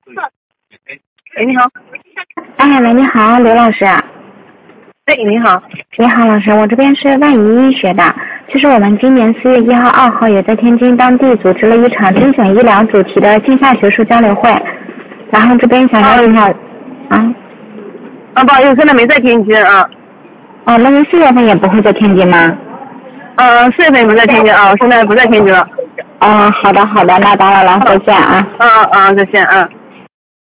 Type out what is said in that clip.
喂，你好。 哎，喂，你好，刘老师。 哎，你好。 你好，老师，我这边是万宜医学的。就是我们今年4月1号、2号也在天津当地组织了一场精选医疗主题的线下学术交流会，然后这边想问一下， 不好意思，现在没在天津啊。 那您4月份也不会在天津吗 ？4月份也不在天津啊，我现在不在天津了。 好的，那打扰了，再见啊。 再见啊。